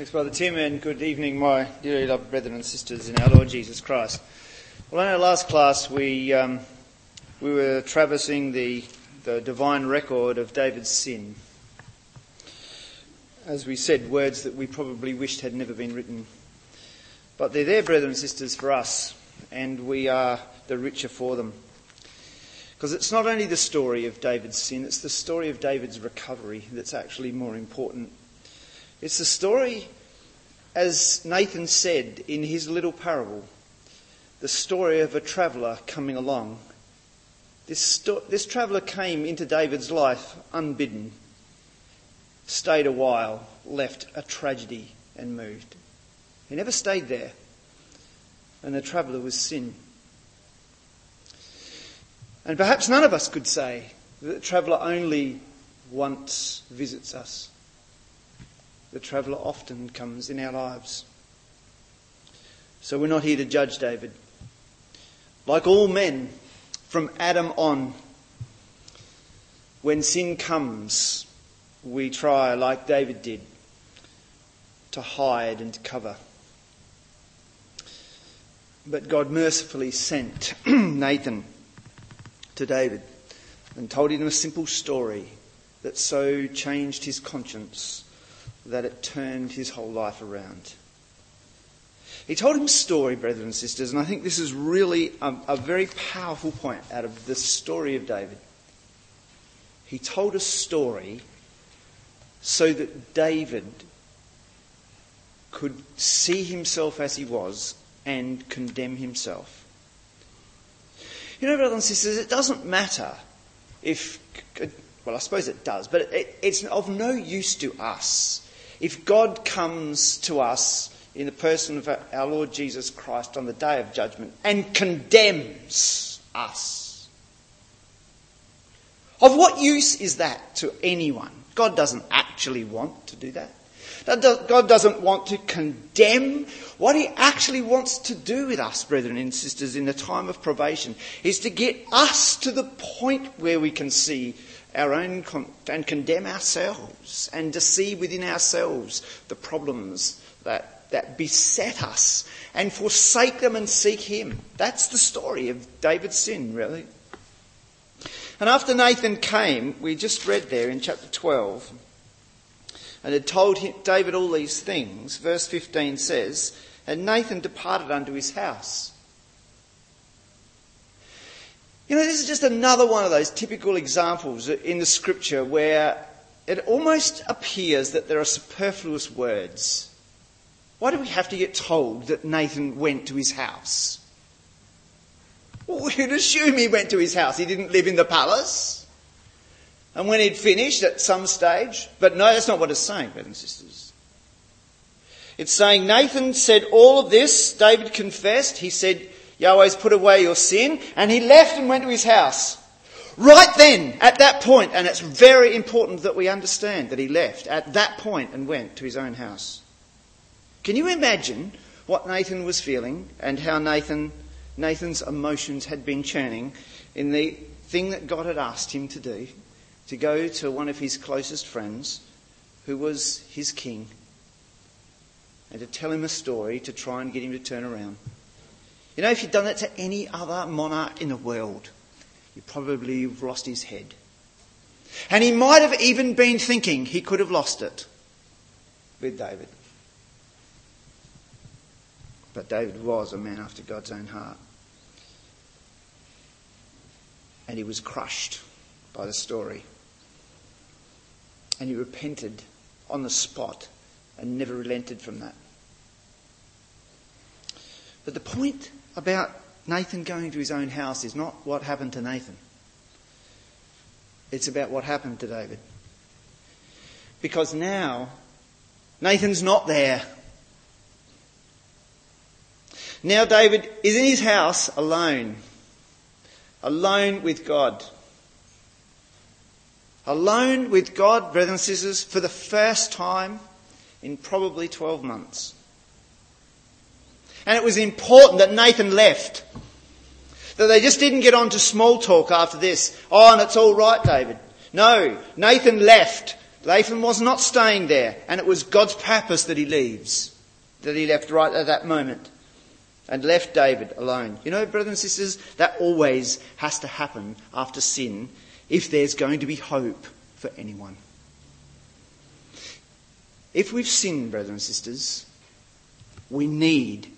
Thanks, Brother Tim, and good evening, my dearly loved brethren and sisters in our Lord Jesus Christ. Well, in our last class, we were traversing the divine record of David's sin. As we said, words that we probably wished had never been written. But they're there, brethren and sisters, for us, and we are the richer for them. Because it's not only the story of David's sin, it's the story of David's recovery that's actually more important. It's the story, as Nathan said in his little parable, the story of a traveller coming along. This traveller came into David's life unbidden, stayed a while, left a tragedy and moved. He never stayed there, and the traveller was sin. And perhaps none of us could say that the traveller only once visits us. The traveller often comes in our lives. So we're not here to judge David. Like all men, from Adam on, when sin comes, we try, like David did, to hide and to cover. But God mercifully sent Nathan to David and told him a simple story that so changed his conscience that it turned his whole life around. He told him a story, brethren and sisters, and I think this is really a very powerful point out of the story of David. He told a story so that David could see himself as he was and condemn himself. You know, brothers and sisters, it doesn't matter if, well, I suppose it does, but it's of no use to us if God comes to us in the person of our Lord Jesus Christ on the day of judgment and condemns us. Of what use is that to anyone? God doesn't actually want to do that. God doesn't want to condemn. What he actually wants to do with us, brethren and sisters, in the time of probation is to get us to the point where we can see our own and condemn ourselves and to see within ourselves the problems that beset us and forsake them and seek him. That's the story of David's sin, really. And after Nathan came, we just read there in chapter 12, and had told David all these things, verse 15 says, and Nathan departed unto his house. You know, this is just another one of those typical examples in the scripture where it almost appears that there are superfluous words. Why do we have to get told that Nathan went to his house? Well, we'd assume he went to his house. He didn't live in the palace. And when he'd finished at some stage. But no, that's not what it's saying, brothers and sisters. It's saying Nathan said all of this. David confessed. He said, Yahweh's put away your sin. And he left and went to his house. Right then, at that point, and it's very important that we understand that he left at that point and went to his own house. Can you imagine what Nathan was feeling and how Nathan's emotions had been churning in the thing that God had asked him to do, to go to one of his closest friends, who was his king, and to tell him a story to try and get him to turn around. You know, if you'd done that to any other monarch in the world, you'd probably have lost his head. And he might have even been thinking he could have lost it with David. But David was a man after God's own heart. And he was crushed by the story. And he repented on the spot and never relented from that. But the point about Nathan going to his own house is not what happened to Nathan. It's about what happened to David. Because now, Nathan's not there. Now David is in his house alone. Alone with God. Alone with God, brothers and sisters, for the first time in probably 12 months. And it was important that Nathan left. That they just didn't get on to small talk after this. Oh, and it's all right, David. No, Nathan left Laban was not staying there, and it was God's purpose that he left right at that moment and left David alone. You know, brothers and sisters, that always has to happen after sin if there's going to be hope for anyone. If we've sinned, brothers and sisters, we need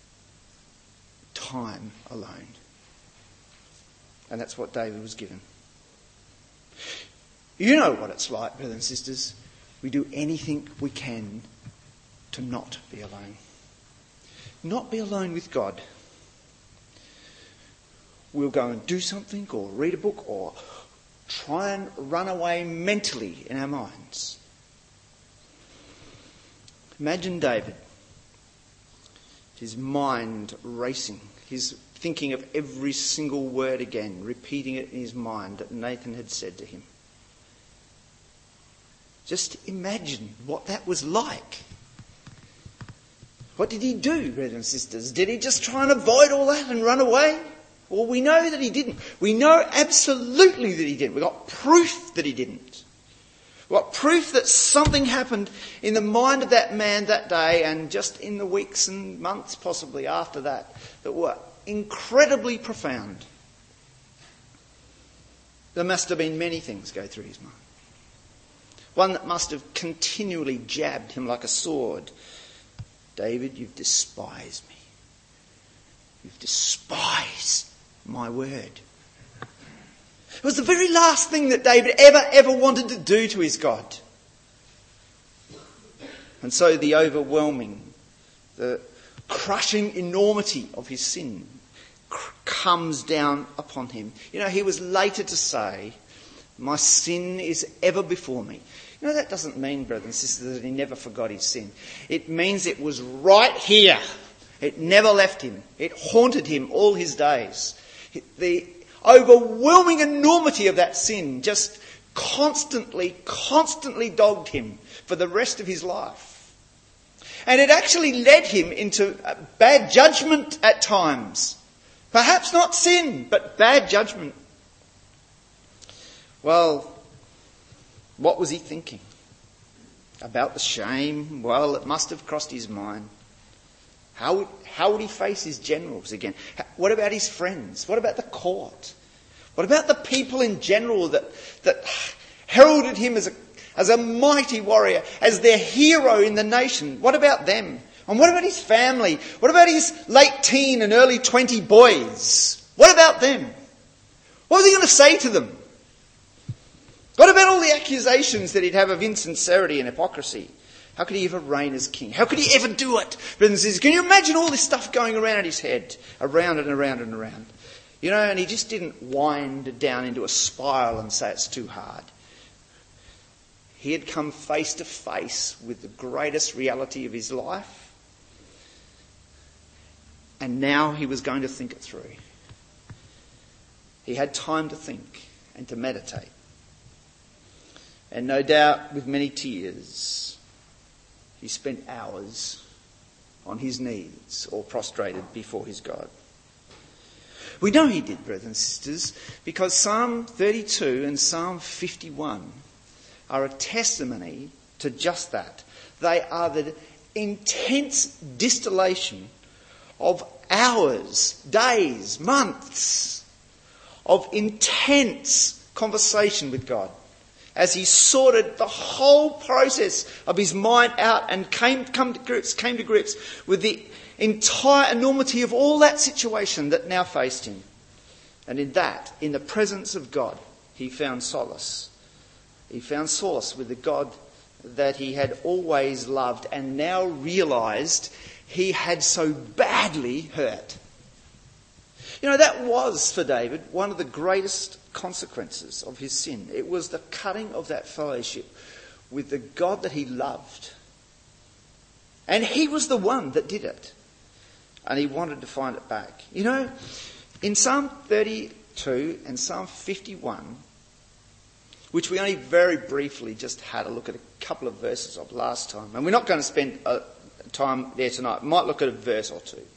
time alone. And that's what David was given. You know what it's like, brothers and sisters. We do anything we can to not be alone. Not be alone with God. We'll go and do something or read a book or try and run away mentally in our minds. Imagine David, his mind racing, his thinking of every single word again, repeating it in his mind that Nathan had said to him. Just imagine what that was like. What did he do, brothers and sisters? Did he just try and avoid all that and run away? Well, we know that he didn't. We know absolutely that he didn't. We've got proof that he didn't. We've got proof that something happened in the mind of that man that day and just in the weeks and months possibly after that were incredibly profound. There must have been many things go through his mind. One that must have continually jabbed him like a sword. David, you've despised me. You've despised my word. It was the very last thing that David ever wanted to do to his God. And so the overwhelming, the crushing enormity of his sin comes down upon him. You know, he was later to say, my sin is ever before me. You know, that doesn't mean, brothers and sisters, that he never forgot his sin. It means it was right here. It never left him. It haunted him all his days. The overwhelming enormity of that sin just constantly dogged him for the rest of his life. And it actually led him into bad judgment at times. Perhaps not sin, but bad judgment. Well, what was he thinking? About the shame? Well, it must have crossed his mind. How would he face his generals again? What about his friends? What about the court? What about the people in general that heralded him as a mighty warrior, as their hero in the nation? What about them? And what about his family? What about his late teen and early 20 boys? What about them? What was he going to say to them? What about all the accusations that he'd have of insincerity and hypocrisy? How could he ever reign as king? How could he ever do it? Brothers and sisters, can you imagine all this stuff going around his head? Around and around and around. You know, and he just didn't wind down into a spiral and say it's too hard. He had come face to face with the greatest reality of his life. And now he was going to think it through. He had time to think and to meditate. And no doubt, with many tears, he spent hours on his knees or prostrated before his God. We know he did, brothers and sisters, because Psalm 32 and Psalm 51 are a testimony to just that. They are the intense distillation of hours, days, months of intense conversation with God, as he sorted the whole process of his mind out and came to grips with the entire enormity of all that situation that now faced him. And in that, in the presence of God, he found solace. He found solace with the God that he had always loved and now realised he had so badly hurt. You know, that was, for David, one of the greatest consequences of his sin. It was the cutting of that fellowship with the God that he loved. And he was the one that did it. And he wanted to find it back. You know, in Psalm 32 and Psalm 51, which we only very briefly just had a look at a couple of verses of last time, and we're not going to spend time there tonight. We might look at a verse or two,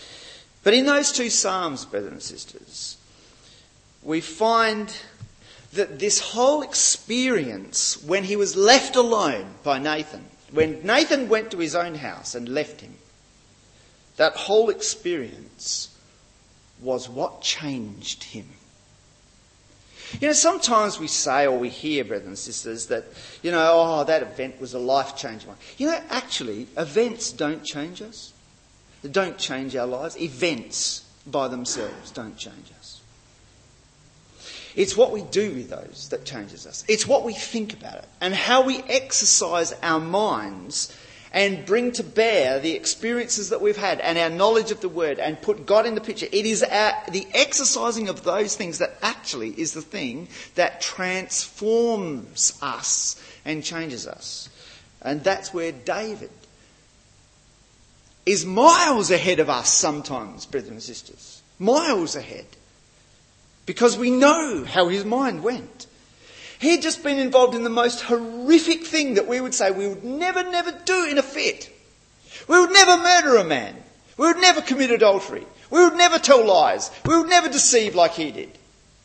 but in those two Psalms, brothers and sisters, we find that this whole experience, when he was left alone by Nathan, when Nathan went to his own house and left him, that whole experience was what changed him. You know, sometimes we say or we hear, brothers and sisters, that, that event was a life-changing one. You know, actually, events don't change us. They don't change our lives. Events by themselves don't change us. It's what we do with those that changes us. It's what we think about it and how we exercise our minds and bring to bear the experiences that we've had and our knowledge of the Word and put God in the picture. It is the exercising of those things that actually is the thing that transforms us and changes us. And that's where David is miles ahead of us sometimes, brothers and sisters. Miles ahead. Because we know how his mind went. He'd just been involved in the most horrific thing that we would say we would never do in a fit. We would never murder a man. We would never commit adultery. We would never tell lies. We would never deceive like he did.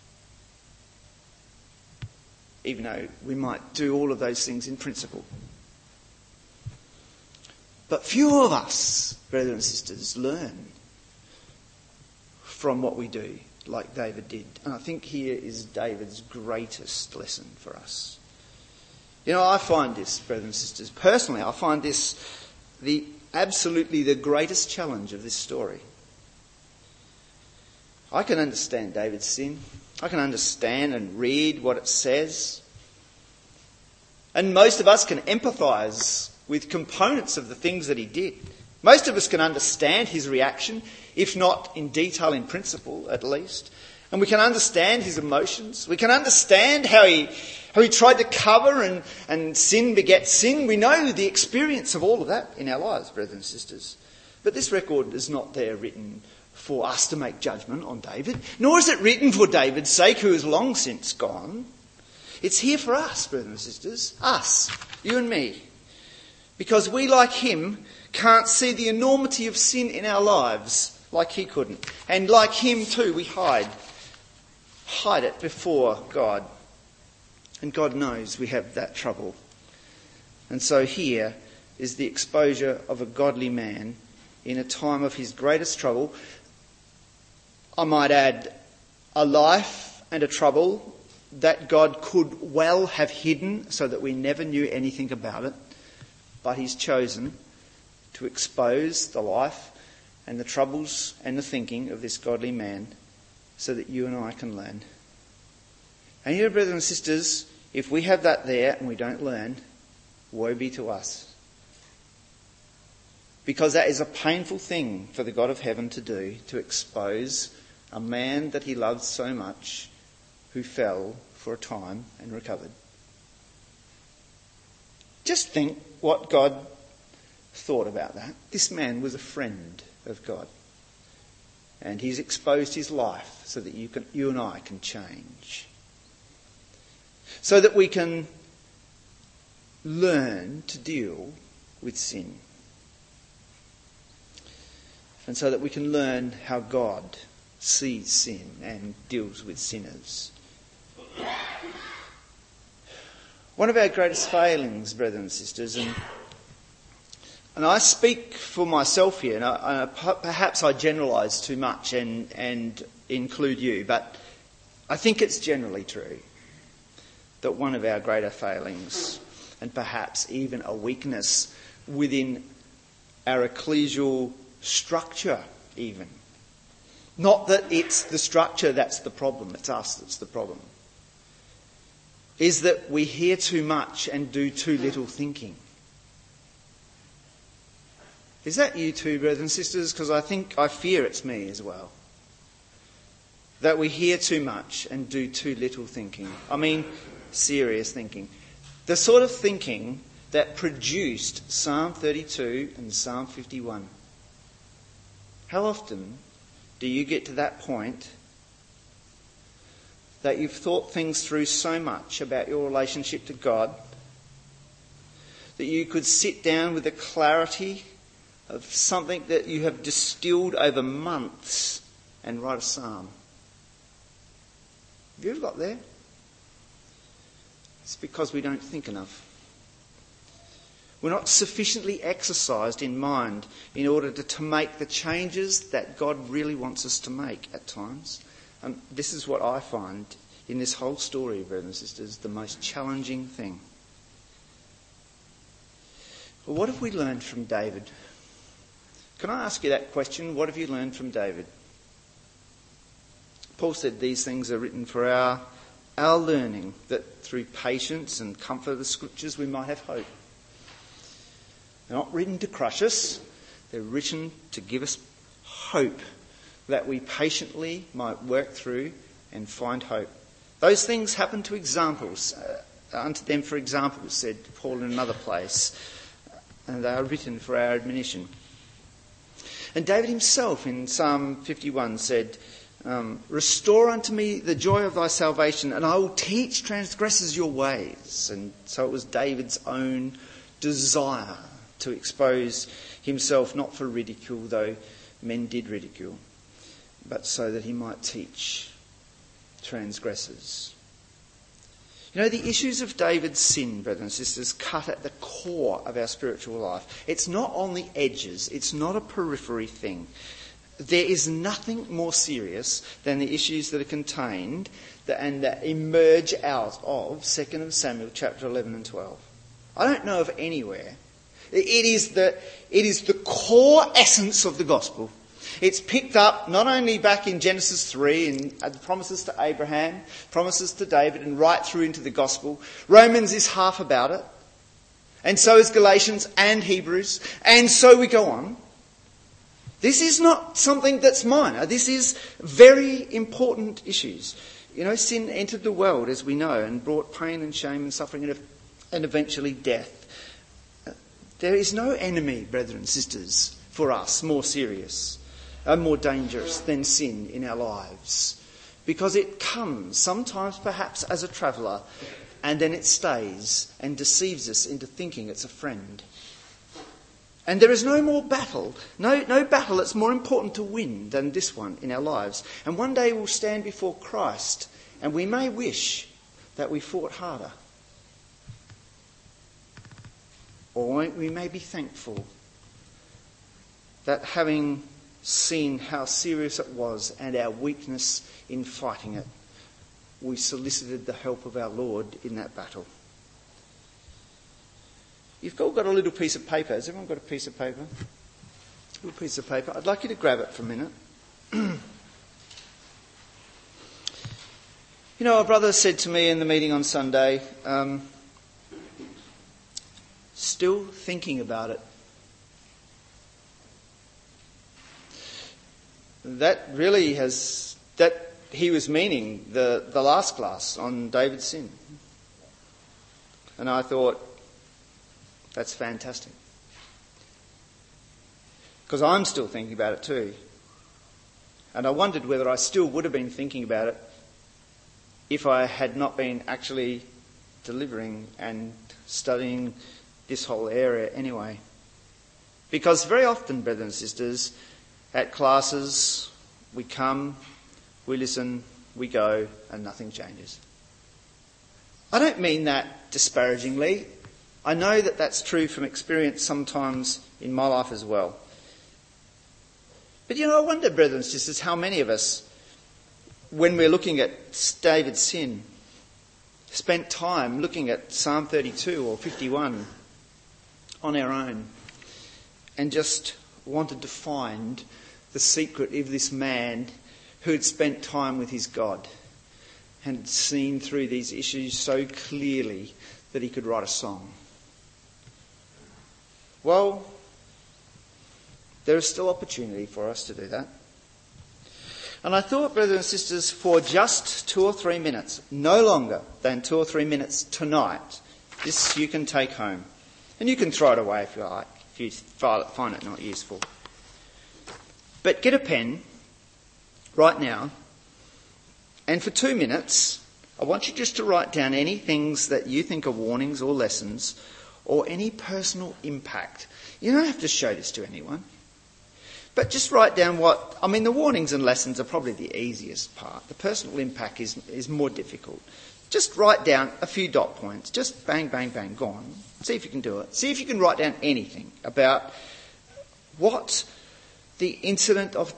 Even though we might do all of those things in principle. But few of us, brothers and sisters, learn from what we do, like David did. And I think here is David's greatest lesson for us. You know, I find this, brothers and sisters, personally, I find this absolutely the greatest challenge of this story. I can understand David's sin. I can understand and read what it says. And most of us can empathise with components of the things that he did. Most of us can understand his reaction, if not in detail, in principle at least. And we can understand his emotions. We can understand how he tried to cover and sin begets sin. We know the experience of all of that in our lives, brothers and sisters. But this record is not there written for us to make judgment on David, nor is it written for David's sake, who is long since gone. It's here for us, brothers and sisters, us, you and me. Because we, like him, can't see the enormity of sin in our lives like he couldn't. And like him too, we hide it before God. And God knows we have that trouble. And so here is the exposure of a godly man in a time of his greatest trouble. I might add, a life and a trouble that God could well have hidden so that we never knew anything about it. But he's chosen to expose the life and the troubles and the thinking of this godly man so that you and I can learn. And you know, brothers and sisters, if we have that there and we don't learn, woe be to us. Because that is a painful thing for the God of heaven to do, to expose a man that he loved so much who fell for a time and recovered. Just think what God thought about that. This man was a friend of God. And he's exposed his life so that you and I can change. So that we can learn to deal with sin. And so that we can learn how God sees sin and deals with sinners. One of our greatest failings, brothers and sisters, and I speak for myself here, and perhaps I generalise too much and include you, but I think it's generally true that one of our greater failings, and perhaps even a weakness within our ecclesial structure even, not that it's the structure that's the problem, it's us that's the problem, is that we hear too much and do too little thinking. Is that you too, brothers and sisters? Because I fear it's me as well. That we hear too much and do too little thinking. I mean, serious thinking. The sort of thinking that produced Psalm 32 and Psalm 51. How often do you get to that point that you've thought things through so much about your relationship to God that you could sit down with the clarity of something that you have distilled over months and write a psalm? Have you ever got there? It's because we don't think enough. We're not sufficiently exercised in mind in order to make the changes that God really wants us to make at times. And this is what I find in this whole story, brothers and sisters, the most challenging thing. Well, what have we learned from David? Can I ask you that question? What have you learned from David? Paul said these things are written for our learning, that through patience and comfort of the Scriptures we might have hope. They're not written to crush us. They're written to give us hope, that we patiently might work through and find hope. Those things happen to examples, unto them for examples, said Paul in another place. And they are written for our admonition. And David himself in Psalm 51 said, restore unto me the joy of thy salvation, and I will teach transgressors your ways. And so it was David's own desire to expose himself, not for ridicule, though men did ridicule, but so that he might teach transgressors. You know, the issues of David's sin, brothers and sisters, cut at the core of our spiritual life. It's not on the edges. It's not a periphery thing. There is nothing more serious than the issues that are contained and that emerge out of 2 Samuel chapter 11 and 12. I don't know of anywhere. It is the core essence of the gospel. It's picked up not only back in Genesis 3 and the promises to Abraham, promises to David, and right through into the gospel. Romans is half about it. And so is Galatians and Hebrews. And so we go on. This is not something that's minor. This is very important issues. You know, sin entered the world, as we know, and brought pain and shame and suffering and eventually death. There is no enemy, brothers and sisters, for us more serious and more dangerous than sin in our lives. Because it comes, sometimes perhaps as a traveller, and then it stays and deceives us into thinking it's a friend. And there is no more battle, no battle that's more important to win than this one in our lives. And one day we'll stand before Christ, and we may wish that we fought harder. Or we may be thankful that having seen how serious it was and our weakness in fighting it, we solicited the help of our Lord in that battle. You've all got a little piece of paper. Has everyone got a piece of paper? A little piece of paper. I'd like you to grab it for a minute. You know, a brother said to me in the meeting on Sunday, still thinking about it. That he was meaning the last class on David's sin. And I thought, that's fantastic. Because I'm still thinking about it too. And I wondered whether I still would have been thinking about it if I had not been actually delivering and studying this whole area anyway. Because very often, brothers and sisters, at classes, we come, we listen, we go, and nothing changes. I don't mean that disparagingly. I know that that's true from experience sometimes in my life as well. But you know, I wonder, brothers and sisters, how many of us, when we're looking at David's sin, spent time looking at Psalm 32 or 51 on our own and just wanted to find the secret of this man who had spent time with his God and had seen through these issues so clearly that he could write a song. Well, there is still opportunity for us to do that. And I thought, brothers and sisters, for just 2 or 3 minutes, no longer than 2 or 3 minutes tonight, this you can take home. And you can throw it away if you like, if you find it not useful. But get a pen right now, and for 2 minutes, I want you just to write down any things that you think are warnings or lessons or any personal impact. You don't have to show this to anyone. But just write down the warnings and lessons are probably the easiest part. The personal impact is more difficult. Just write down a few dot points. Just bang, bang, bang. Go on. See if you can do it. See if you can write down anything about what the incident of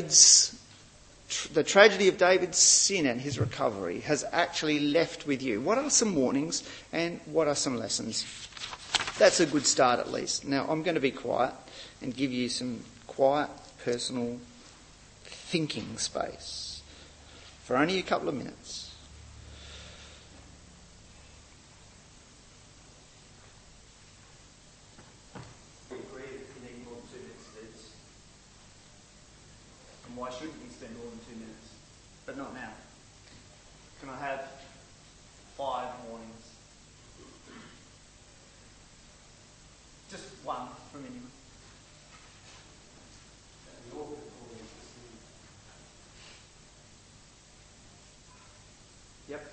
the tragedy of David's sin and his recovery has actually left with you. What are some warnings and what are some lessons? That's a good start at least. Now I'm going to be quiet and give you some quiet, personal thinking space for only a couple of minutes. Why shouldn't we spend more than 2 minutes? But not now. Can I have 5 warnings? Just one from anyone. Yep.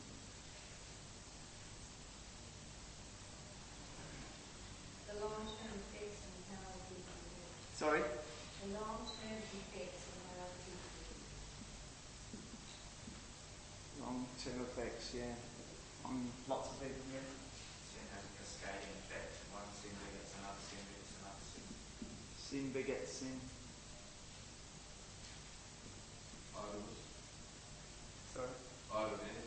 The long-term effects and how people live. Sorry? The long-term effects and how people live. Long-term effects, yeah. On lots of people, yeah. Sin has a cascading effect. One sin begets another sin begets another sin. Sin begets sin. Idols. Sorry? Idol in it.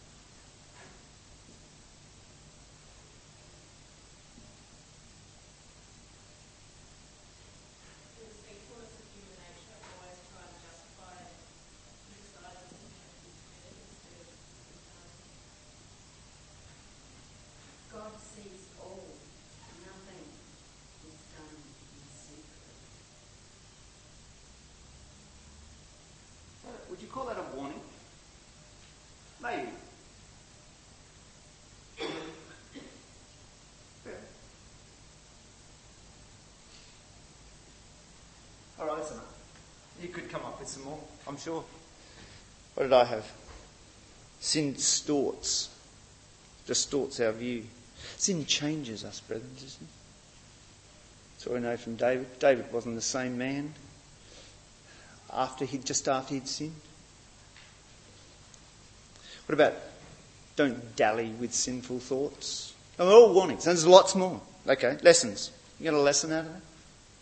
God sees all. Nothing is done in secret. Would you call that a warning? Maybe. Yeah. All right, that's enough. You could come up with some more, I'm sure. What did I have? Sin distorts our view. Sin changes us, brethren, doesn't it? That's what we know from David. David wasn't the same man after he'd sinned. What about don't dally with sinful thoughts? Oh, they're all warnings. There's lots more. Okay, lessons. You got a lesson out of that?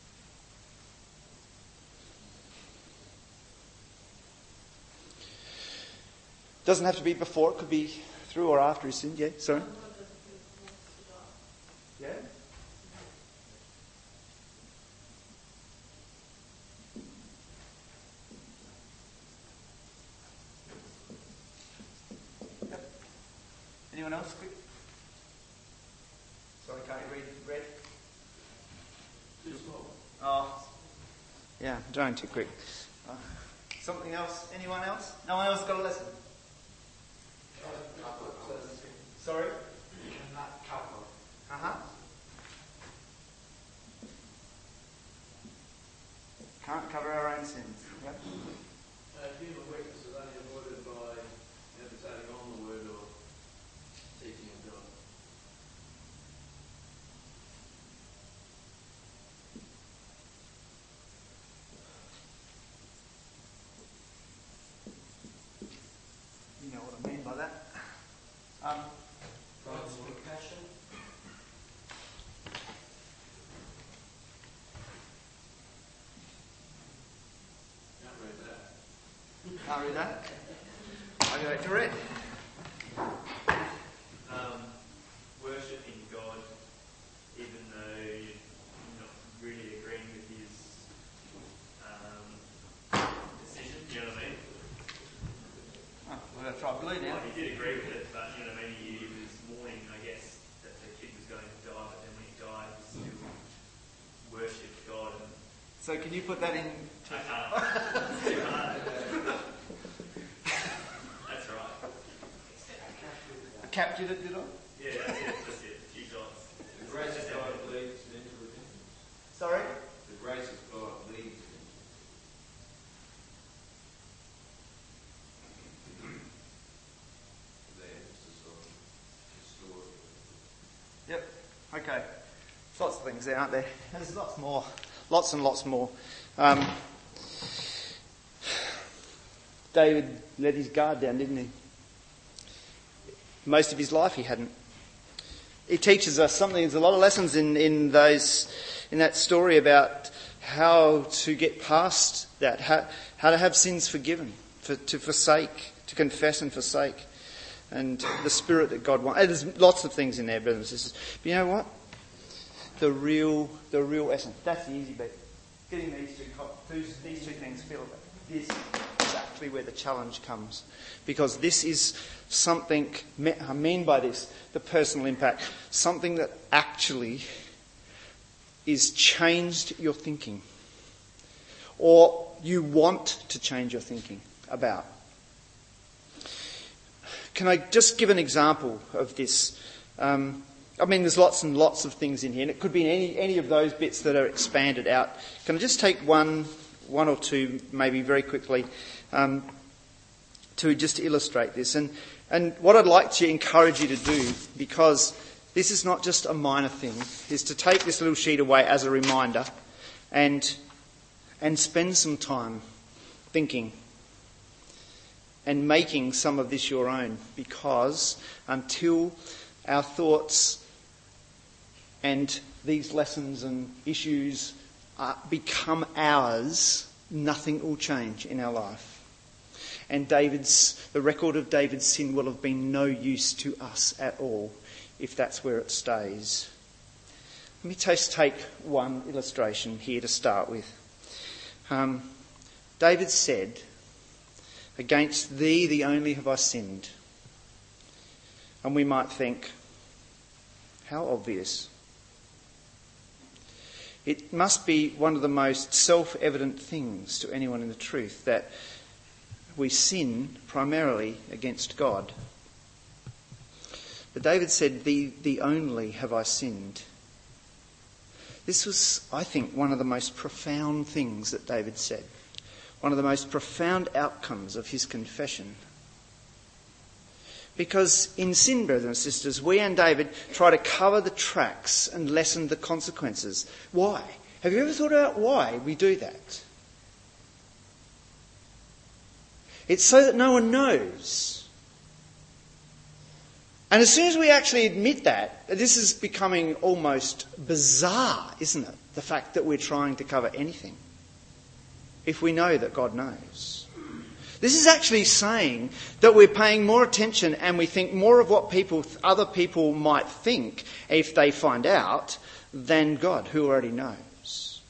Doesn't have to be before. It could be through or after he sinned. Yeah, sorry. Yeah. Yep. Anyone else? Quick. Sorry, can't you read red? Too small. Oh, yeah, drawing too quick. Something else? Anyone else? No one else got a lesson? Sorry? You cannot cover. Uh-huh. Can't cover our own sins. Yep. Human weakness is only avoided by meditating on the word or teaching of God. You know what I mean by that. God's compassion. Can't read that. Can't read that. I go to red. Worshipping God, even though you're not really agreeing with his decision, you know what I mean? Oh, we're going to try blue now. Well, he did agree with it, but you know what I mean? He was mourning, I guess, that the kid was going to die, but then when he died, he still worshipped God. And So can you put that in? I can't. It's too hard. That's right. I captured it, did I? Yeah, that's it. That's it. A few dots. The grace of God leads into repentance. Sorry? The grace of God leads into the emphasis of the story. Yep. Okay. There's lots of things there, aren't there? There's lots more. Lots and lots more. David let his guard down, didn't he? Most of his life he hadn't. It teaches us something. There's a lot of lessons in that story about how to get past that, how to have sins forgiven, to forsake, to confess and forsake, and the spirit that God wants. There's lots of things in there, brothers and sisters. But you know what? The real essence. That's the easy bit. Getting these two things filled. This is actually where the challenge comes, because this is something. I mean by this, the personal impact, something that actually is changed your thinking, or you want to change your thinking about. Can I just give an example of this? There's lots and lots of things in here, and it could be any of those bits that are expanded out. Can I just take one or two, maybe very quickly, to just illustrate this? And what I'd like to encourage you to do, because this is not just a minor thing, is to take this little sheet away as a reminder and spend some time thinking and making some of this your own, because until our thoughts and these lessons and issues become ours, nothing will change in our life. And the record of David's sin will have been no use to us at all if that's where it stays. Let me just take one illustration here to start with. David said, "Against thee, the only have I sinned." And we might think, how obvious. It must be one of the most self-evident things to anyone in the truth that we sin primarily against God. But David said, the only have I sinned. This was, I think, one of the most profound things that David said. One of the most profound outcomes of his confession. Because in sin, brothers and sisters, we and David try to cover the tracks and lessen the consequences. Why? Have you ever thought about why we do that? It's so that no one knows. And as soon as we actually admit that, this is becoming almost bizarre, isn't it? The fact that we're trying to cover anything. If we know that God knows. This is actually saying that we're paying more attention and we think more of what other people might think if they find out than God, who already knows.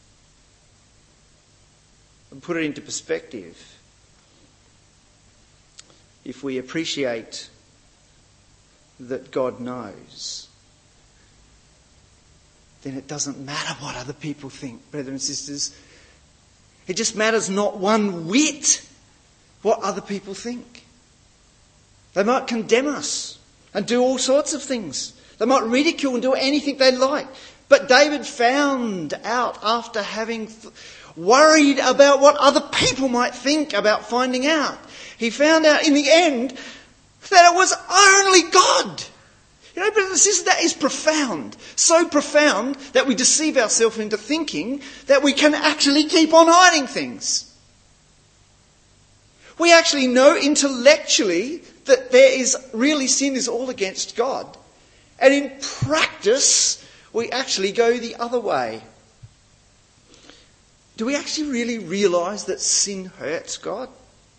And put it into perspective. If we appreciate that God knows, then it doesn't matter what other people think, brothers and sisters. It just matters not one whit what other people think. They might condemn us and do all sorts of things. They might ridicule and do anything they like. But David found out after having worried about what other people might think about finding out. He found out in the end that it was only God. You know, brothers and sisters, that is profound. So profound that we deceive ourselves into thinking that we can actually keep on hiding things. We actually know intellectually that sin is all against God. And in practice, we actually go the other way. Do we actually really realise that sin hurts God?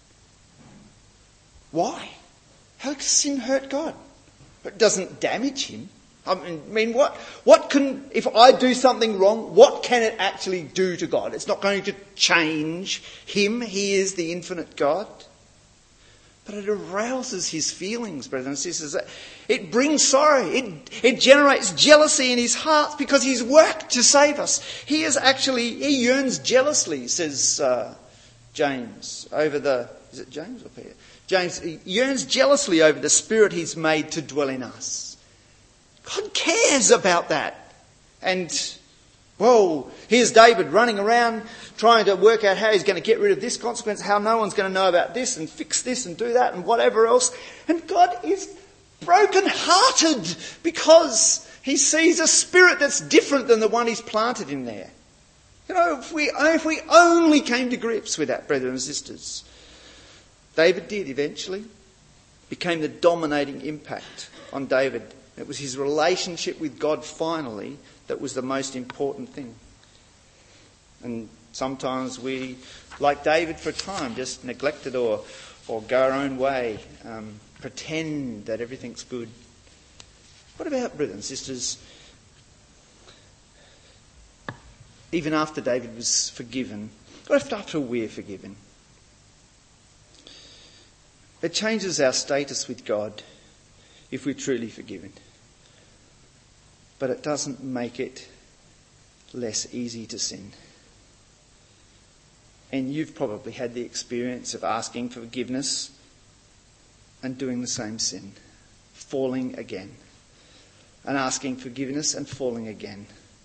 Why? How does sin hurt God? It doesn't damage him. I mean, if I do something wrong, what can it actually do to God? It's not going to change him. He is the infinite God. But it arouses his feelings, brothers and sisters. It brings sorrow. It generates jealousy in his heart because he's worked to save us. He yearns jealously, says James, is it James or Peter? James, he yearns jealously over the Spirit he's made to dwell in us. God cares about that. And, here's David running around trying to work out how he's going to get rid of this consequence, how no one's going to know about this and fix this and do that and whatever else. And God is broken-hearted because he sees a spirit that's different than the one he's planted in there. You know, if we only came to grips with that, brothers and sisters. David did eventually. Became the dominating impact on David. It was his relationship with God finally that was the most important thing. And sometimes we, like David for a time, just neglect it or go our own way, pretend that everything's good. What about, brothers and sisters, even after David was forgiven, or after we're forgiven? It changes our status with God if we're truly forgiven. But it doesn't make it less easy to sin. And you've probably had the experience of asking for forgiveness and doing the same sin, falling again, and asking forgiveness and falling again.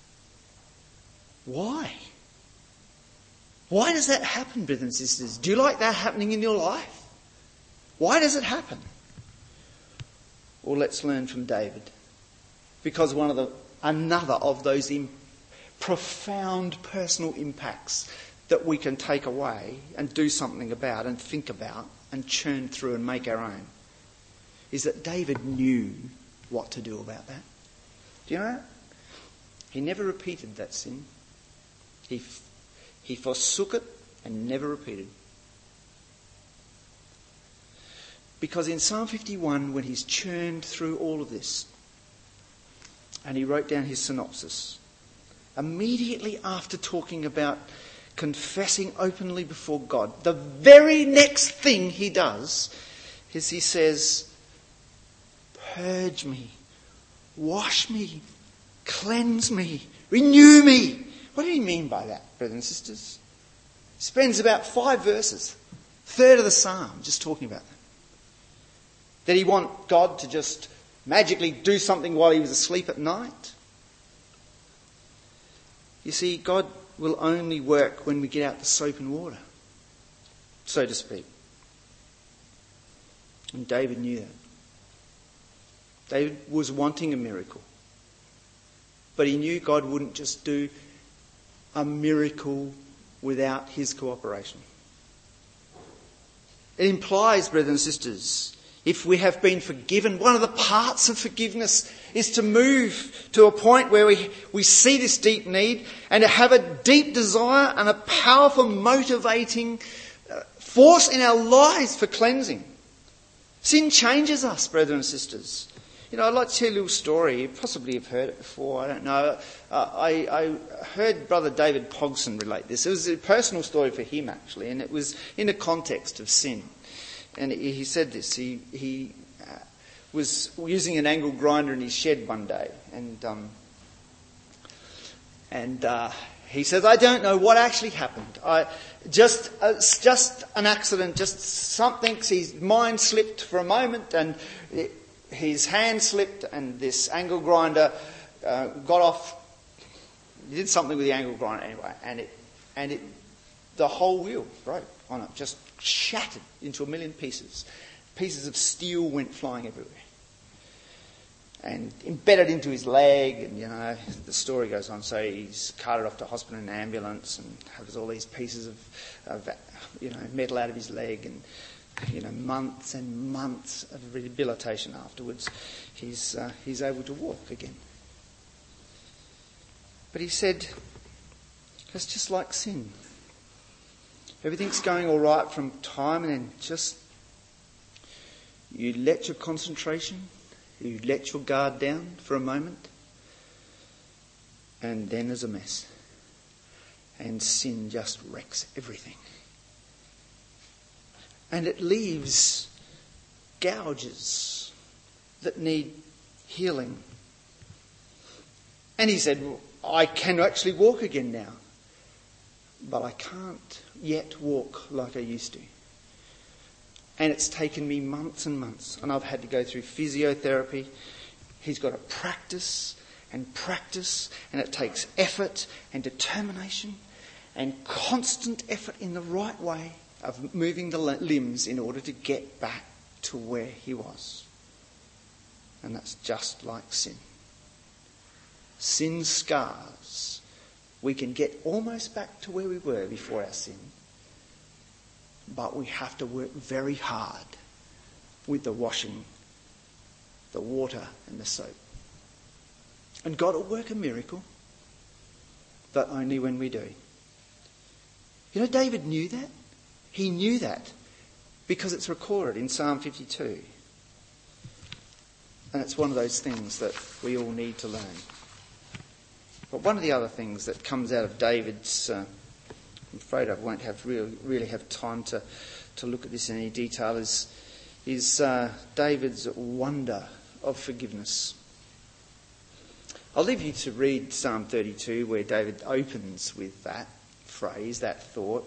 Why? Why does that happen, brothers and sisters? Do you like that happening in your life? Why does it happen? Well, let's learn from David. Because another of those profound personal impacts that we can take away and do something about and think about and churn through and make our own is that David knew what to do about that. Do you know that? He never repeated that sin. He forsook it and never repeated. Because in Psalm 51, when he's churned through all of this, and he wrote down his synopsis, immediately after talking about confessing openly before God, the very next thing he does is he says, purge me, wash me, cleanse me, renew me. What did he mean by that, brothers and sisters? He spends about 5 verses, a third of the psalm, just talking about that. Did he want God to just magically do something while he was asleep at night? You see, God will only work when we get out the soap and water, so to speak. And David knew that. David was wanting a miracle. But he knew God wouldn't just do a miracle without his cooperation. It implies, brothers and sisters, if we have been forgiven, one of the parts of forgiveness is to move to a point where we see this deep need and to have a deep desire and a powerful motivating force in our lives for cleansing. Sin changes us, brothers and sisters. You know, I'd like to tell you a little story. You possibly have heard it before, I don't know. I heard Brother David Pogson relate this. It was a personal story for him, actually, and it was in the context of sin. And he said this. He was using an angle grinder in his shed one day, and he says, "I don't know what actually happened. Just an accident. Just something. His mind slipped for a moment, and his hand slipped, and this angle grinder got off. He did something with the angle grinder anyway, and the whole wheel broke on it, just shattered into a million pieces. Pieces of steel went flying everywhere. And embedded into his leg, and, you know, the story goes on. So he's carted off to hospital in an ambulance and has all these pieces of metal out of his leg, and, you know, months and months of rehabilitation afterwards, he's able to walk again. But he said, it's just like sin. Everything's going all right from time, and then just you let your concentration, you let your guard down for a moment, and then there's a mess. And sin just wrecks everything. And it leaves gouges that need healing. And he said, well, I can actually walk again now, but I can't yet walk like I used to. And it's taken me months and months, and I've had to go through physiotherapy. He's got to practice, and it takes effort and determination and constant effort in the right way of moving the limbs in order to get back to where he was. And that's just like sin. Sin scars. We can get almost back to where we were before our sin, but we have to work very hard with the washing the water and the soap. And God will work a miracle, but only when we do. You know, David knew that. He knew that because it's recorded in Psalm 52. And it's one of those things that we all need to learn. But one of the other things that comes out of David's, I'm afraid I won't have really have time to look at this in any detail, is David's wonder of forgiveness. I'll leave you to read Psalm 32, where David opens with that phrase, that thought.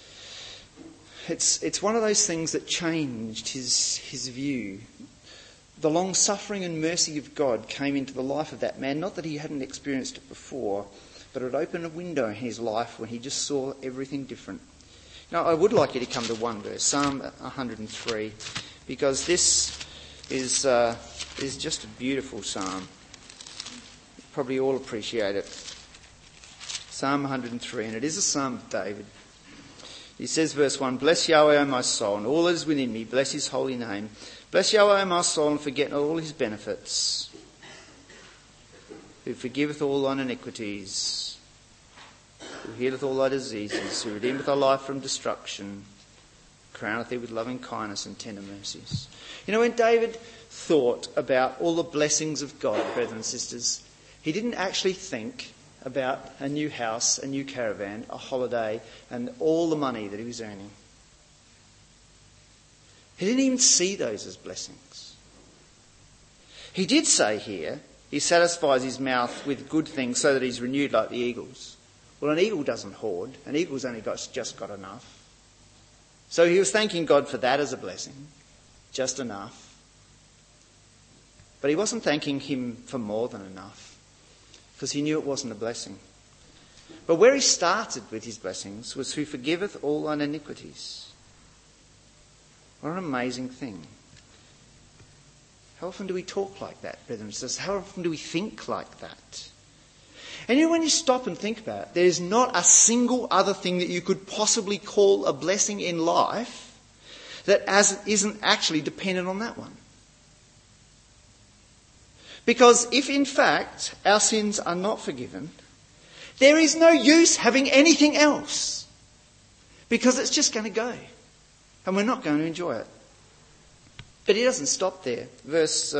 It's one of those things that changed his view. The long-suffering and mercy of God came into the life of that man, not that he hadn't experienced it before, but it opened a window in his life when he just saw everything different. Now, I would like you to come to one verse, Psalm 103, because this is just a beautiful psalm. Probably all appreciate it. Psalm 103, and it is a psalm of David. He says, verse 1, "Bless Yahweh, O my soul, and all that is within me. Bless his holy name. Bless Yahweh, O my soul, and forget not all his benefits, who forgiveth all thine iniquities, who healeth all thy diseases, who redeemeth thy life from destruction, crowneth thee with loving kindness and tender mercies." You know, when David thought about all the blessings of God, brothers and sisters, he didn't actually think about a new house, a new caravan, a holiday, and all the money that he was earning. He didn't even see those as blessings. He did say here, he satisfies his mouth with good things so that he's renewed like the eagles. Well, an eagle doesn't hoard. An eagle's only just got enough. So he was thanking God for that as a blessing, just enough. But he wasn't thanking him for more than enough, because he knew it wasn't a blessing. But where he started with his blessings was, "Who forgiveth all thine iniquities." What an amazing thing. How often do we talk like that, brothers and sisters? How often do we think like that? And you know, when you stop and think about it, there's not a single other thing that you could possibly call a blessing in life that isn't actually dependent on that one. Because if in fact our sins are not forgiven, there is no use having anything else, because it's just going to go and we're not going to enjoy it. But he doesn't stop there. Verse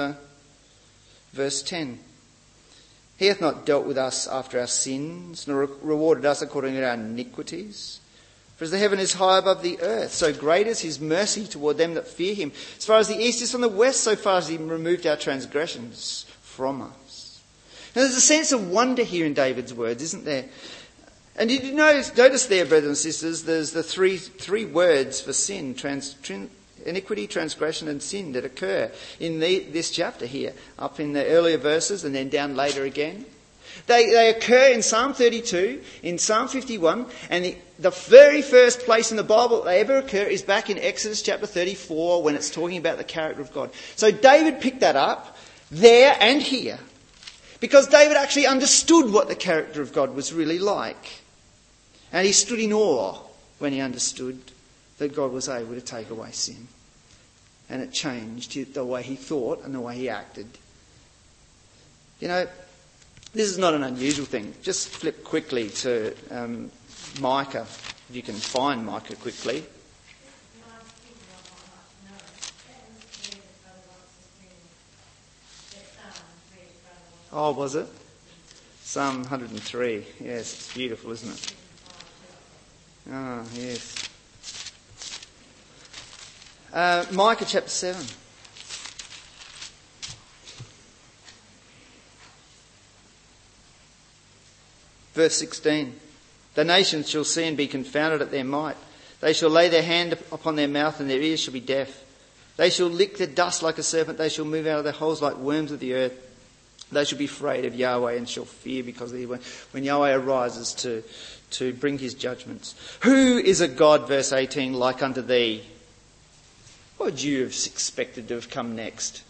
10. "He hath not dealt with us after our sins, nor rewarded us according to our iniquities. For as the heaven is high above the earth, so great is his mercy toward them that fear him. As far as the east is from the west, so far as he removed our transgressions from us." Now there's a sense of wonder here in David's words, isn't there? And did you notice there, brothers and sisters, there's the three words for sin, iniquity, transgression and sin, that occur in this chapter here, up in the earlier verses and then down later again. They occur in Psalm 32, in Psalm 51, and the very first place in the Bible that they ever occur is back in Exodus chapter 34, when it's talking about the character of God. So David picked that up there and here, because David actually understood what the character of God was really like. And he stood in awe when he understood that God was able to take away sin. And it changed the way he thought and the way he acted. You know, this is not an unusual thing. Just flip quickly to Micah, if you can find Micah quickly. Oh, was it? Psalm 103. Yes, it's beautiful, isn't it? Ah, yes. Micah chapter 7. Verse 16. "The nations shall see and be confounded at their might. They shall lay their hand upon their mouth, and their ears shall be deaf. They shall lick the dust like a serpent. They shall move out of their holes like worms of the earth. They shall be afraid of Yahweh and shall fear, because when Yahweh arises to bring his judgments. Who is a God," verse 18, "like unto thee?" What would you have expected to have come next?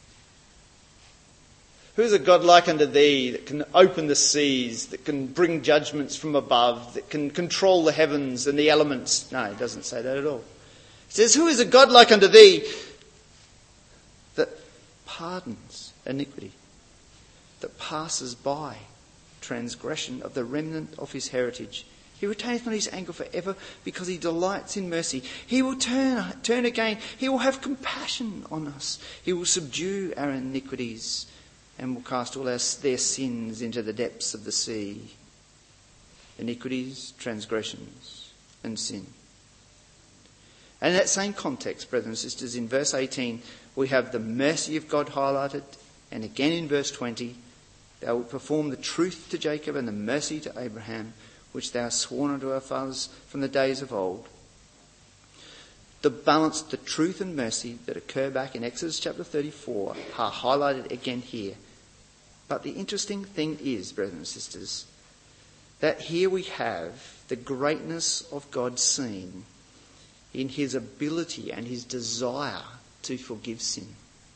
Who is a God like unto thee, that can open the seas, that can bring judgments from above, that can control the heavens and the elements? No, it doesn't say that at all. It says, "Who is a God like unto thee, that pardons iniquity, that passes by transgression of the remnant of his heritage. He retains not his anger forever because he delights in mercy. He will turn again. He will have compassion on us. He will subdue our iniquities and will cast all their sins into the depths of the sea. Iniquities, transgressions, and sin. And in that same context, brothers and sisters, in verse 18, we have the mercy of God highlighted. And again in verse 20, thou wilt perform the truth to Jacob and the mercy to Abraham, which thou hast sworn unto our fathers from the days of old. The balance, the truth and mercy that occur back in Exodus chapter 34 are highlighted again here. But the interesting thing is, brothers and sisters, that here we have the greatness of God seen in his ability and his desire to forgive sin.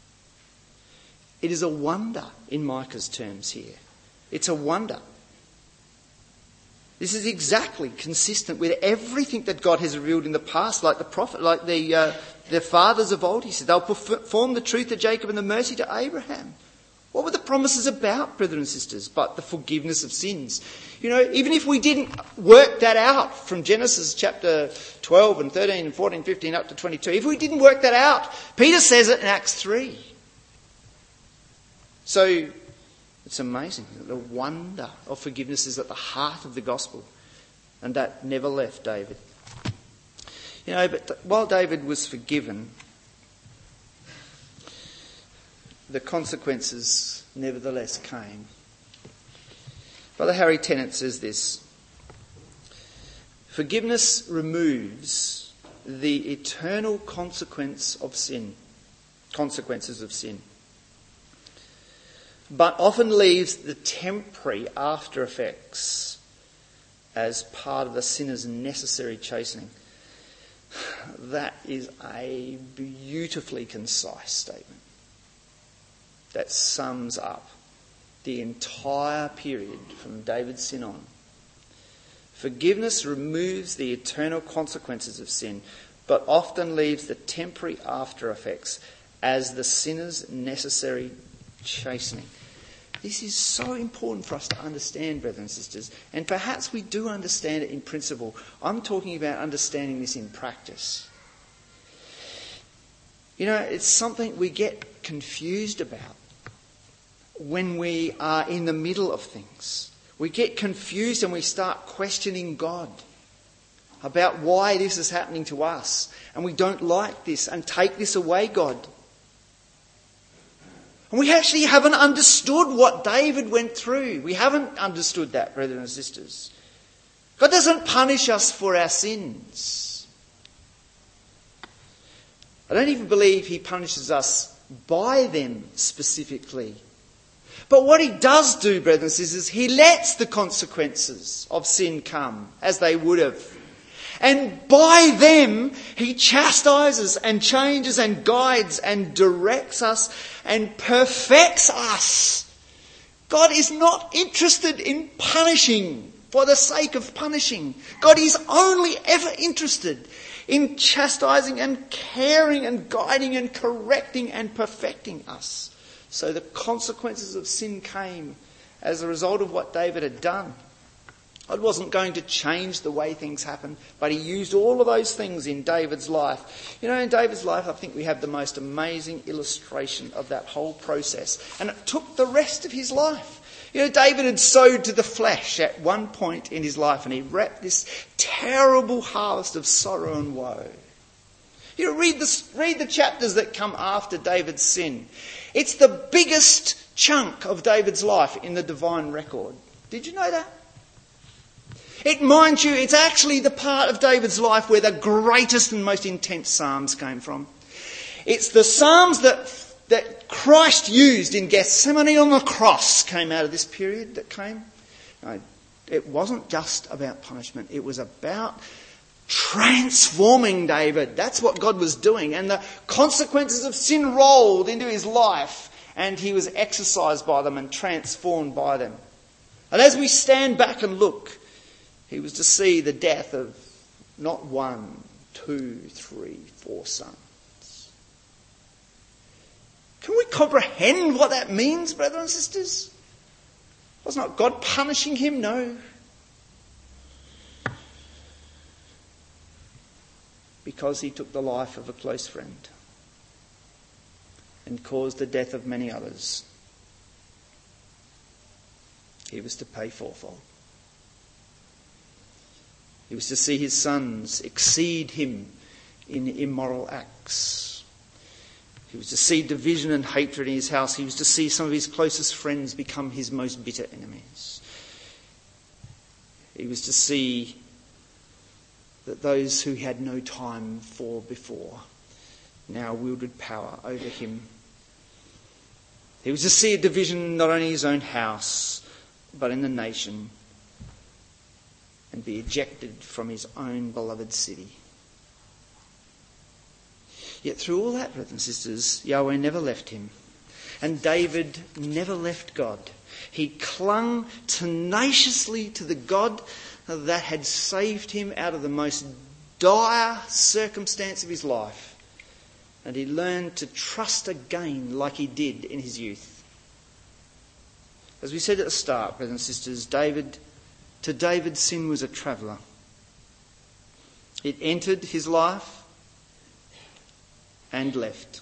It is a wonder in Micah's terms here. It's a wonder. This is exactly consistent with everything that God has revealed in the past, like the prophet, like the fathers of old. He said, they'll perform the truth to Jacob and the mercy to Abraham. What were the promises about, brothers and sisters, but the forgiveness of sins? You know, even if we didn't work that out from Genesis chapter 12 and 13 and 14, 15 up to 22, if we didn't work that out, Peter says it in Acts 3. So it's amazing. The wonder of forgiveness is at the heart of the gospel. And that never left David. You know, but while David was forgiven, the consequences nevertheless came. Brother Harry Tennant says this: forgiveness removes the eternal consequences of sin, but often leaves the temporary after effects as part of the sinner's necessary chastening. That is a beautifully concise statement that sums up the entire period from David's sin on. Forgiveness removes the eternal consequences of sin, but often leaves the temporary after effects as the sinner's necessary chastening. This is so important for us to understand, brothers and sisters, and perhaps we do understand it in principle. I'm talking about understanding this in practice. You know, it's something we get confused about when we are in the middle of things. We get confused and we start questioning God about why this is happening to us, and we don't like this, and take this away, God. And we actually haven't understood what David went through. We haven't understood that, brothers and sisters. God doesn't punish us for our sins. I don't even believe he punishes us by them specifically. But what he does do, brothers and sisters, he lets the consequences of sin come as they would have. And by them, he chastises and changes and guides and directs us and perfects us. God is not interested in punishing for the sake of punishing. God is only ever interested in chastising and caring and guiding and correcting and perfecting us. So the consequences of sin came as a result of what David had done. God wasn't going to change the way things happened, but he used all of those things in David's life. You know, in David's life, I think we have the most amazing illustration of that whole process. And it took the rest of his life. You know, David had sowed to the flesh at one point in his life, and he reaped this terrible harvest of sorrow and woe. You know, read the chapters that come after David's sin. It's the biggest chunk of David's life in the divine record. Did you know that? Mind you, it's actually the part of David's life where the greatest and most intense psalms came from. It's the psalms that Christ used in Gethsemane on the cross came out of this period that came. No, it wasn't just about punishment. It was about transforming David. That's what God was doing. And the consequences of sin rolled into his life, and he was exercised by them and transformed by them. And as we stand back and look, he was to see the death of not 1, 2, 3, 4 sons. Can we comprehend what that means, brothers and sisters? Was not God punishing him? No. Because he took the life of a close friend and caused the death of many others, he was to pay fourfold. He was to see his sons exceed him in immoral acts. He was to see division and hatred in his house. He was to see some of his closest friends become his most bitter enemies. He was to see that those who had no time for before now wielded power over him. He was to see a division not only in his own house, but in the nation, and be ejected from his own beloved city. Yet through all that, brothers and sisters, Yahweh never left him. And David never left God. He clung tenaciously to the God that had saved him out of the most dire circumstance of his life. And he learned to trust again like he did in his youth. As we said at the start, brothers and sisters, to David, sin was a traveller. It entered his life and left.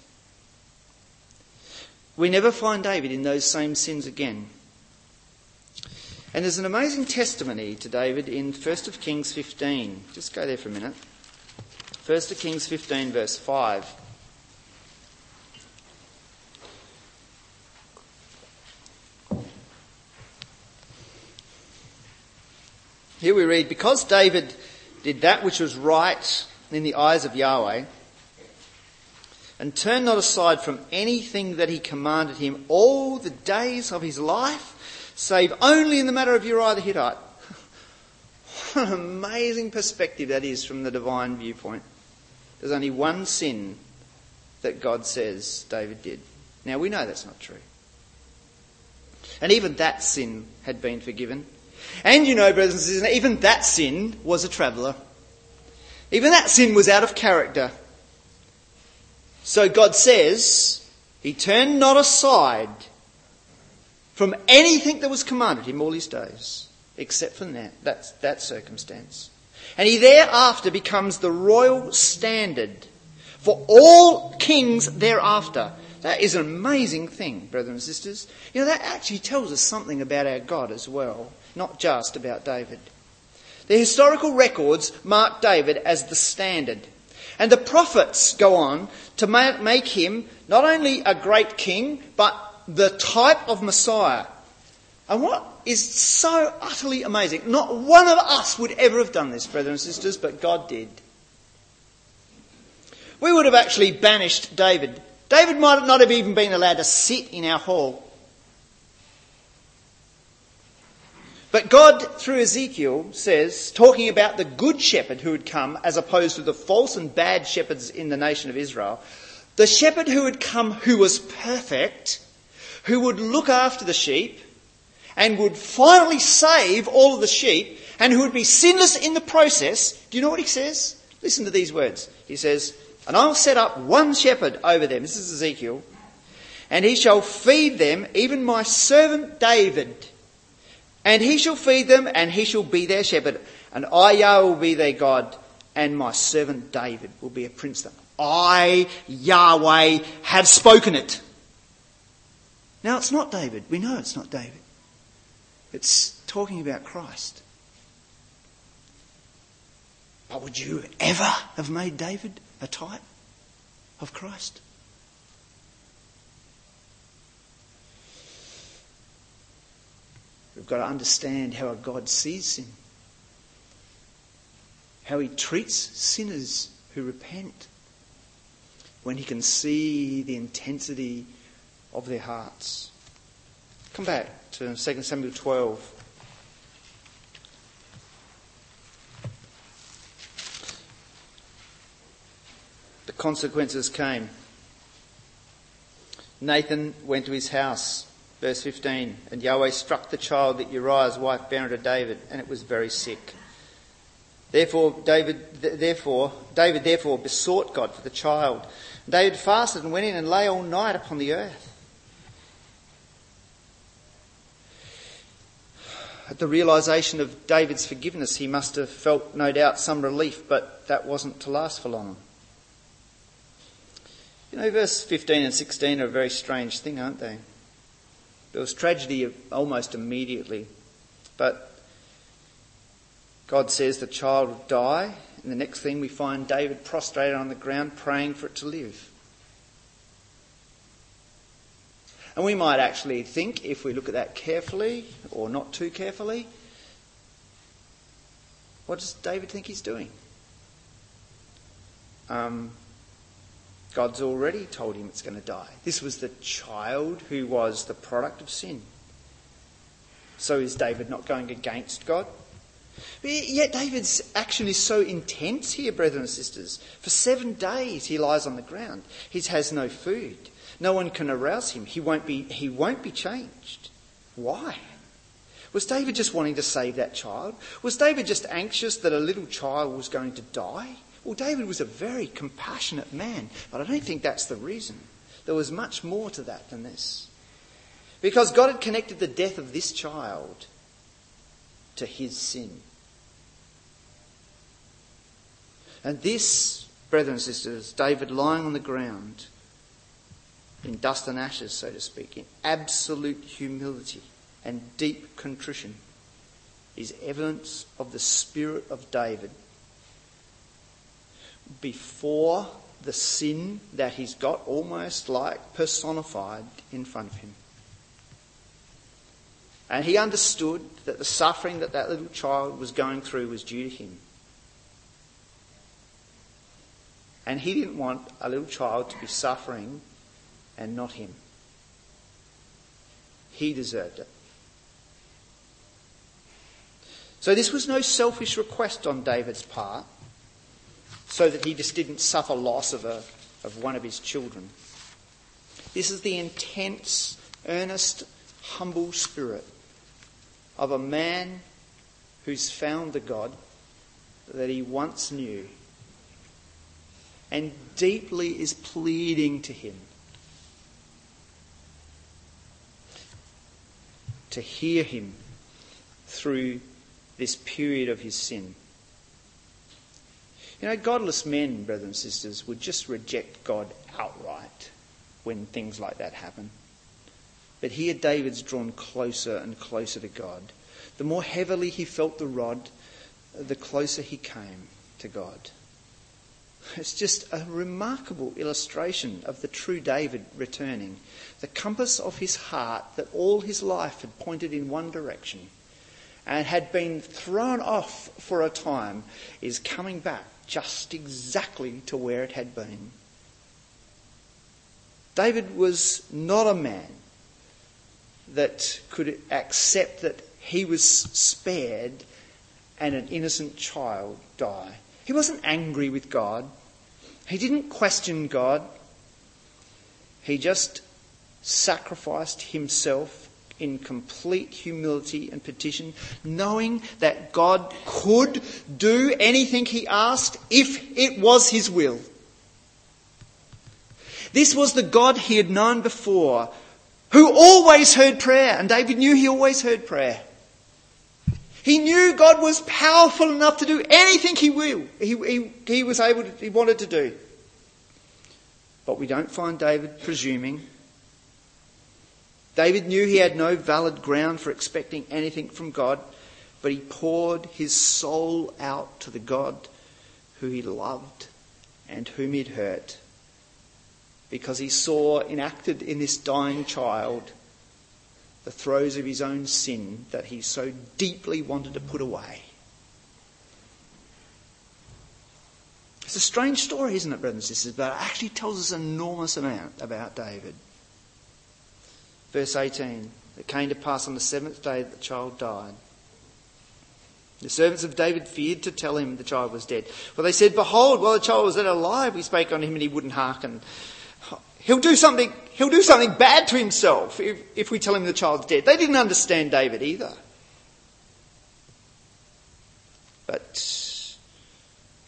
We never find David in those same sins again. And there's an amazing testimony to David in 1 Kings 15. Just go there for a minute. 1 Kings 15 verse 5. Here we read, because David did that which was right in the eyes of Yahweh, and turned not aside from anything that he commanded him all the days of his life, save only in the matter of Uriah the Hittite. What an amazing perspective that is from the divine viewpoint. There's only one sin that God says David did. Now we know that's not true. And even that sin had been forgiven. And you know, brothers and sisters, even that sin was a traveller. Even that sin was out of character. So God says, he turned not aside from anything that was commanded him all his days, except for that circumstance. And he thereafter becomes the royal standard for all kings thereafter. That is an amazing thing, brothers and sisters. You know, that actually tells us something about our God as well, not just about David. The historical records mark David as the standard. And the prophets go on to make him not only a great king, but the type of Messiah. And what is so utterly amazing, not one of us would ever have done this, brothers and sisters, but God did. We would have actually banished David. David might not have even been allowed to sit in our hall. But God, through Ezekiel, says, talking about the good shepherd who would come, as opposed to the false and bad shepherds in the nation of Israel, the shepherd who would come who was perfect, who would look after the sheep, and would finally save all of the sheep, and who would be sinless in the process. Do you know what he says? Listen to these words. He says, and I'll set up one shepherd over them. This is Ezekiel. And he shall feed them, even my servant David. And he shall feed them, and he shall be their shepherd. And I, Yahweh, will be their God, and my servant David will be a prince. I, Yahweh, have spoken it. Now, it's not David. We know it's not David. It's talking about Christ. But would you ever have made David a type of Christ? We've got to understand how God sees sin. How he treats sinners who repent. When he can see the intensity of their hearts. Come back to 2 Samuel 12. The consequences came. Nathan went to his house. Verse 15, and Yahweh struck the child that Uriah's wife bare unto David, and it was very sick. David therefore besought God for the child. David fasted and went in and lay all night upon the earth. At the realisation of David's forgiveness, he must have felt, no doubt, some relief, but that wasn't to last for long. You know, verse 15 and 16 are a very strange thing, aren't they? There was tragedy almost immediately, but God says the child would die, and the next thing we find David prostrated on the ground praying for it to live. And we might actually think, if we look at that carefully, or not too carefully, what does David think he's doing? God's already told him it's going to die. This was the child who was the product of sin. So is David not going against God? But yet David's action is so intense here, brethren and sisters. For 7 days he lies on the ground. He has no food. No one can arouse him. He won't be changed. Why? Was David just wanting to save that child? Was David just anxious that a little child was going to die? Well, David was a very compassionate man, but I don't think that's the reason. There was much more to that than this. Because God had connected the death of this child to his sin. And this, brethren and sisters, David lying on the ground, in dust and ashes, so to speak, in absolute humility and deep contrition, is evidence of the spirit of David before the sin that he's got almost like personified in front of him. And he understood that the suffering that that little child was going through was due to him. And he didn't want a little child to be suffering and not him. He deserved it. So this was no selfish request on David's part, so that he just didn't suffer loss of one of his children. This is the intense, earnest, humble spirit of a man who's found the God that he once knew and deeply is pleading to him to hear him through this period of his sin. You know, godless men, brothers and sisters, would just reject God outright when things like that happen. But here David's drawn closer and closer to God. The more heavily he felt the rod, the closer he came to God. It's just a remarkable illustration of the true David returning. The compass of his heart that all his life had pointed in one direction and had been thrown off for a time is coming back just exactly to where it had been. David was not a man that could accept that he was spared and an innocent child die. He wasn't angry with God. He didn't question God. He just sacrificed himself in complete humility and petition, knowing that God could do anything he asked if it was his will. This was the God he had known before, who always heard prayer, and David knew he always heard prayer. He knew God was powerful enough to do anything he wanted to do. But we don't find David presuming. David knew he had no valid ground for expecting anything from God, but he poured his soul out to the God who he loved and whom he'd hurt, because he saw enacted in this dying child the throes of his own sin that he so deeply wanted to put away. It's a strange story, isn't it, brothers and sisters? But it actually tells us an enormous amount about David. Verse 18, it came to pass on the 7th day that the child died. The servants of David feared to tell him the child was dead. For they said, "Behold, while the child was yet alive, we spake unto him and he wouldn't hearken. He'll do something bad to himself if we tell him the child's dead." They didn't understand David either. But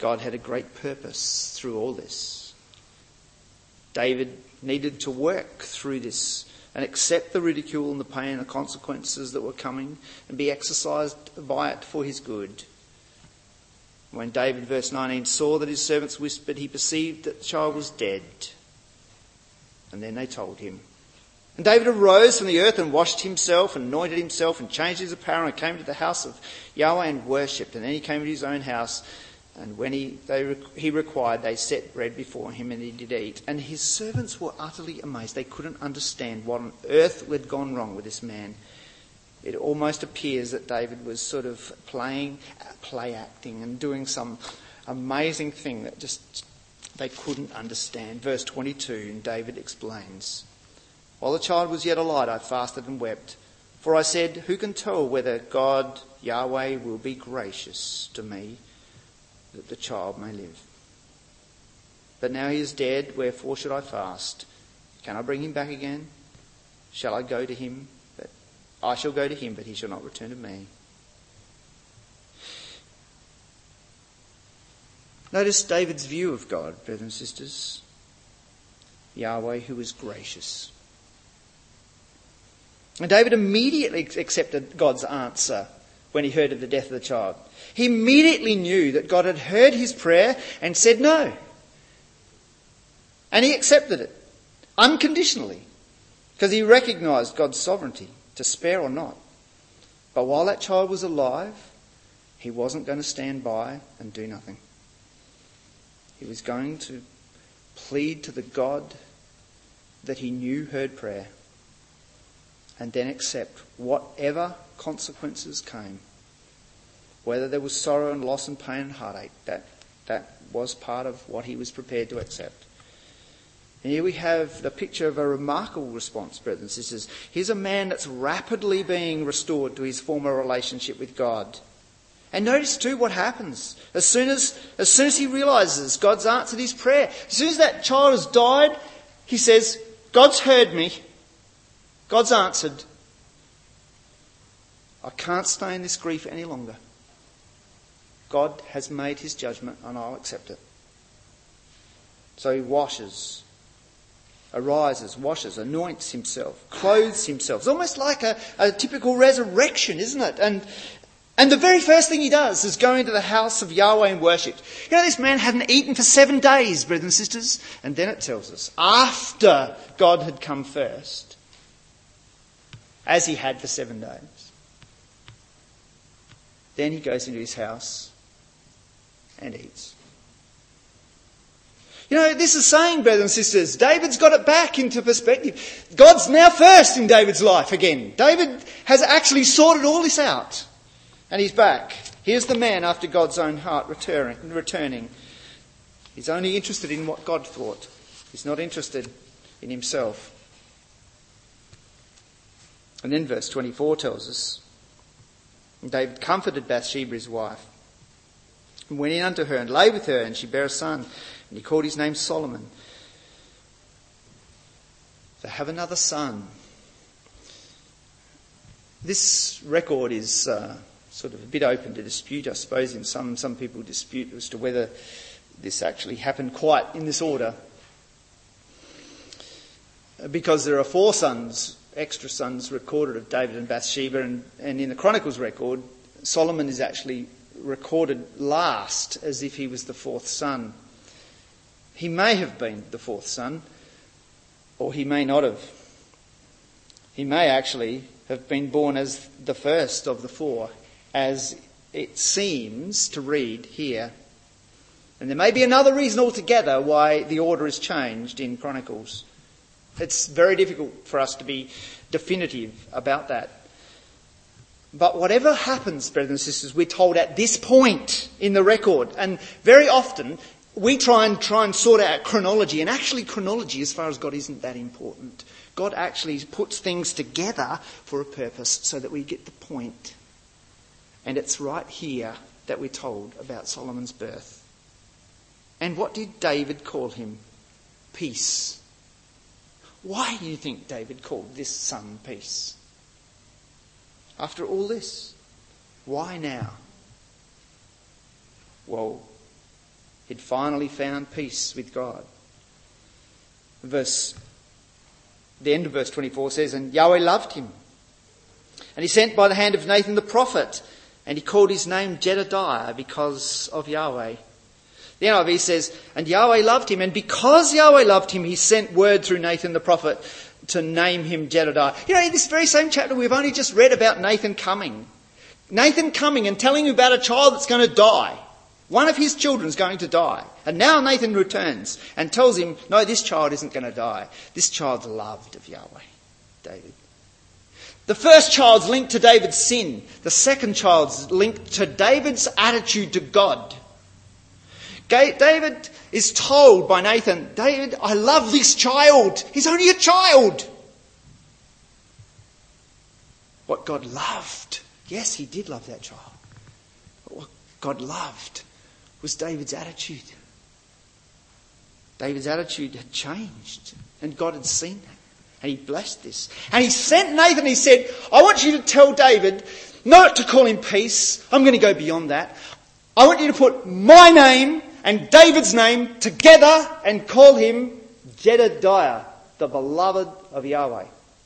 God had a great purpose through all this. David needed to work through this and accept the ridicule and the pain and the consequences that were coming and be exercised by it for his good. When David, verse 19, saw that his servants whispered, he perceived that the child was dead. And then they told him. And David arose from the earth and washed himself and anointed himself and changed his apparel and came to the house of Yahweh and worshipped. And then he came to his own house. And when he required, they set bread before him and he did eat. And his servants were utterly amazed. They couldn't understand what on earth had gone wrong with this man. It almost appears that David was sort of play acting and doing some amazing thing that just they couldn't understand. Verse 22, and David explains, while the child was yet a light, I fasted and wept. For I said, who can tell whether God, Yahweh, will be gracious to me, that the child may live? But now he is dead, wherefore should I fast? Can I bring him back again? Shall I go to him? But I shall go to him, but he shall not return to me. Notice David's view of God, brothers and sisters. Yahweh, who is gracious. And David immediately accepted God's answer when he heard of the death of the child. He immediately knew that God had heard his prayer and said no. And he accepted it unconditionally because he recognised God's sovereignty to spare or not. But while that child was alive, he wasn't going to stand by and do nothing. He was going to plead to the God that he knew heard prayer and then accept whatever consequences came. Whether there was sorrow and loss and pain and heartache, that was part of what he was prepared to accept. And here we have the picture of a remarkable response, brothers and sisters. Here's a man that's rapidly being restored to his former relationship with God. And notice too what happens. As soon as he realises God's answered his prayer, as soon as that child has died, he says, God's heard me. God's answered. I can't stay in this grief any longer. God has made his judgment and I'll accept it. So he arises, washes, anoints himself, clothes himself. It's almost like a typical resurrection, isn't it? And the very first thing he does is go into the house of Yahweh and worship. You know, this man hadn't eaten for 7 days, brothers and sisters. And then it tells us, after God had come first, as he had for 7 days, then he goes into his house and eats. You know, this is saying, brothers and sisters, David's got it back into perspective. God's now first in David's life again. David has actually sorted all this out. And he's back. Here's the man after God's own heart returning. He's only interested in what God thought. He's not interested in himself. And then verse 24 tells us, David comforted Bathsheba his wife, and went in unto her and lay with her, and she bare a son, and he called his name Solomon. They have another son. This record is sort of a bit open to dispute, I suppose. In some people dispute as to whether this actually happened quite in this order, because there are 4 sons, extra sons, recorded of David and Bathsheba, and in the Chronicles record, Solomon is actually recorded last, as if he was the 4th son. He may have been the 4th son, or he may not have. He may actually have been born as the first of the 4, as it seems to read here. And there may be another reason altogether why the order is changed in Chronicles. It's very difficult for us to be definitive about that. But whatever happens, brothers and sisters, we're told at this point in the record. And very often we try and sort out chronology. And actually chronology, as far as God, isn't that important. God actually puts things together for a purpose so that we get the point. And it's right here that we're told about Solomon's birth. And what did David call him? Peace. Why do you think David called this son Peace? After all this, why now? Well, He'd finally found peace with God. The end of verse 24 says, and Yahweh loved him. And he sent by the hand of Nathan the prophet, and he called his name Jedediah because of Yahweh. The NIV says, and Yahweh loved him, and because Yahweh loved him, he sent word through Nathan the prophet to name him Jedediah. You know, in this very same chapter, we've only just read about Nathan coming. Nathan coming and telling him about a child that's going to die. One of his children's going to die. And now Nathan returns and tells him, no, this child isn't going to die. This child's loved of Yahweh, David. The first child's linked to David's sin. The second child's linked to David's attitude to God. David is told by Nathan, David, I love this child. He's only a child. What God loved. Yes, he did love that child. But what God loved was David's attitude. David's attitude had changed. And God had seen that. And he blessed this. And he sent Nathan, he said, I want you to tell David not to call him peace. I'm going to go beyond that. I want you to put my name and David's name together and call him Jedediah, the beloved of Yahweh.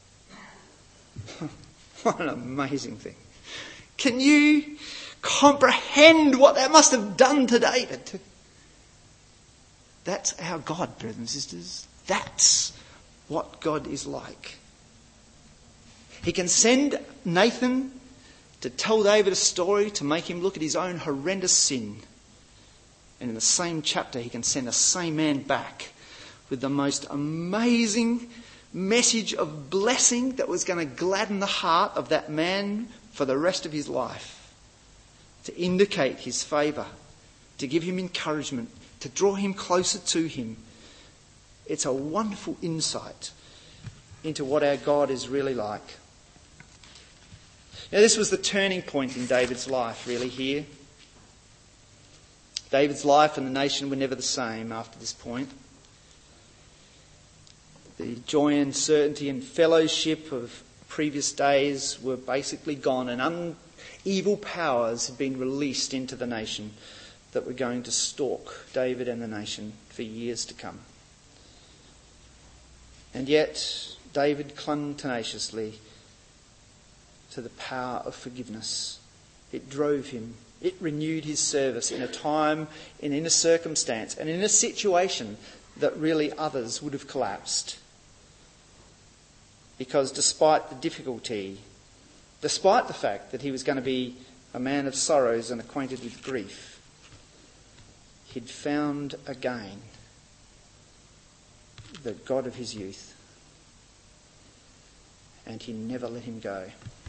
What an amazing thing. Can you comprehend what that must have done to David? That's our God, brothers and sisters. That's what God is like. He can send Nathan to tell David a story to make him look at his own horrendous sin. And in the same chapter, he can send the same man back with the most amazing message of blessing that was going to gladden the heart of that man for the rest of his life. To indicate his favour, to give him encouragement, to draw him closer to him. It's a wonderful insight into what our God is really like. Now, this was the turning point in David's life, really, here. David's life and the nation were never the same after this point. The joy and certainty and fellowship of previous days were basically gone, and evil powers had been released into the nation that were going to stalk David and the nation for years to come. And yet, David clung tenaciously to the power of forgiveness. It drove him. It renewed his service in a time and in a circumstance and in a situation that really others would have collapsed. Because despite the difficulty, despite the fact that he was going to be a man of sorrows and acquainted with grief, he'd found again the God of his youth. And he never let him go.